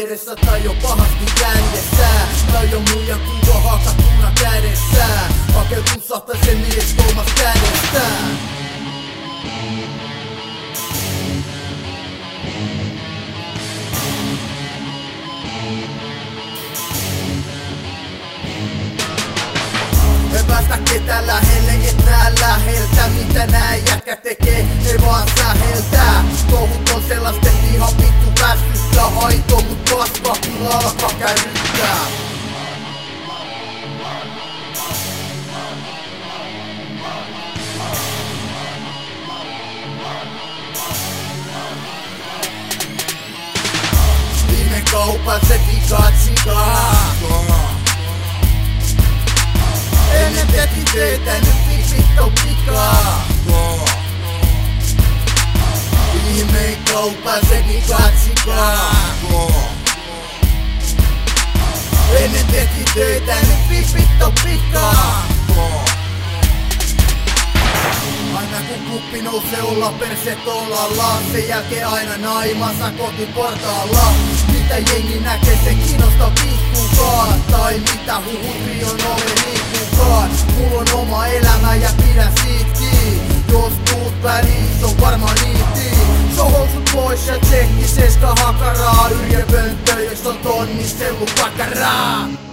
vieressä tai jo pahasti jäljessä. Tai jo muija kuva hakattuna kädessä. Hakeutuu sahtaisen mies kolmas kädestä. Me päästä ketään lähelle, et nää läheltä. Mitä nää jätkät tekee, ne vaan säheltää. Touhut on sellaisten ihan vittu väsystä. Aito mut paska, alkaa käryttää. Viime kaupan se pikatsikaa. Ennen teki töitä, nyt vittu pikaa. Viimein kaupan sekin katsikaa. Ennen teki töitä, nyt vittu pikaa. Aina kun kuppi nousee olla perse tolalla. Sen jälkeen aina naimassa kotiportaalla. Mitä jengi näkee, se kiinnosta pikkukaan. Tai mitä huhut rion ole liikkukaan. Mulla on oma elämä ja pidä siitä kiinni. Jos tuut väliin, se on varmaan niitti. Sohousut pois ja tsekki seska hakaraa. Yrjö pönttö, jos on tonni sellu pakaraa.